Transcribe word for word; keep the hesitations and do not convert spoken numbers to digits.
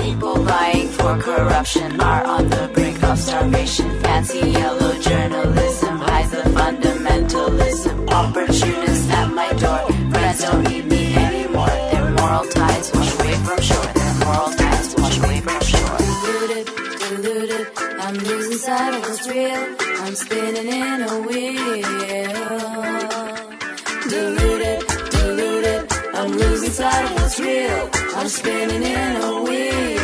People vying for corruption are on the brink of starvation. Fancy yellow journalism hides the fundamentalism. Opportunists at my door, friends don't need me anymore. Their moral ties wash away from shore. Their moral ties wash away from shore. Deluded, deluded, I'm losing sight of what's real. I'm spinning in a wheel. Deluded, deluded, I'm losing sight of what's real. I'm spinning in a wheel.